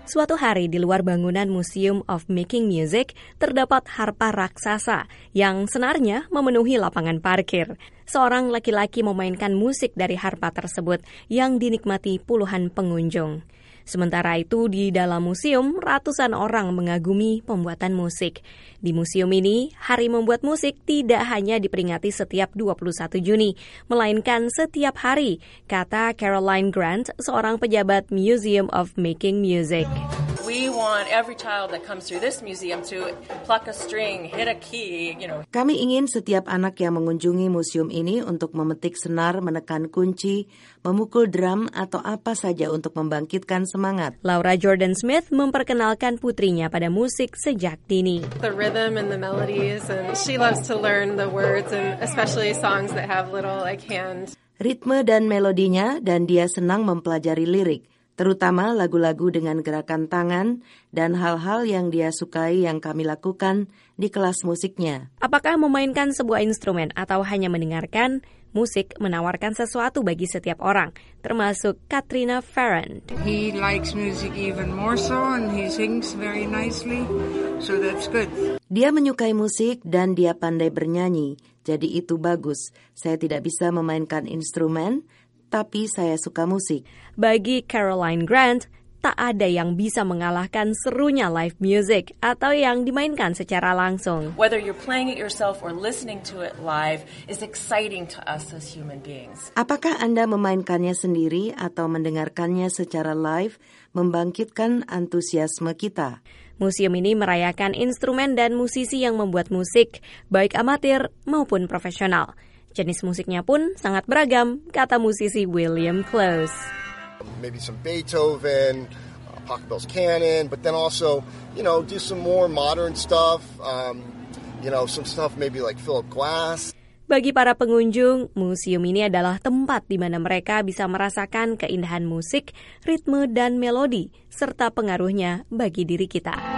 Suatu hari di luar bangunan Museum of Making Music terdapat harpa raksasa yang senarnya memenuhi lapangan parkir. Seorang laki-laki memainkan musik dari harpa tersebut yang dinikmati puluhan pengunjung. Sementara itu di dalam museum ratusan orang mengagumi pembuatan musik. Di museum ini, Hari Membuat Musik tidak hanya diperingati setiap 21 Juni, melainkan setiap hari, kata Caroline Grant, seorang pejabat Museum of Making Music. We want every child that comes through this museum to pluck a string, hit a key, Kami ingin setiap anak yang mengunjungi museum ini untuk memetik senar, menekan kunci, memukul drum atau apa saja untuk membangkitkan semangat. Laura Jordan Smith memperkenalkan putrinya pada musik sejak dini. The rhythm and the melodies, and she loves to learn the words, and especially songs that have little hands. Ritme dan melodinya, dan dia senang mempelajari lirik, terutama lagu-lagu dengan gerakan tangan dan hal-hal yang dia sukai yang kami lakukan di kelas musiknya. Apakah memainkan sebuah instrumen atau hanya mendengarkan, musik menawarkan sesuatu bagi setiap orang, termasuk Katrina Farron. He likes music even more so and he sings very nicely, so that's good. Dia menyukai musik dan dia pandai bernyanyi, jadi itu bagus. Saya tidak bisa memainkan instrumen, tapi saya suka musik. Bagi Caroline Grant, tak ada yang bisa mengalahkan serunya live music atau yang dimainkan secara langsung. Whether you're playing it yourself or listening to it live is exciting to us as human beings. Apakah Anda memainkannya sendiri atau mendengarkannya secara live membangkitkan antusiasme kita? Museum ini merayakan instrumen dan musisi yang membuat musik, baik amatir maupun profesional. Jenis musiknya pun sangat beragam, kata musisi William Close. Maybe some Beethoven, Pachelbel's Canon, but then also, do some more modern stuff, some stuff maybe like Philip Glass. Bagi para pengunjung, museum ini adalah tempat di mana mereka bisa merasakan keindahan musik, ritme dan melodi, serta pengaruhnya bagi diri kita.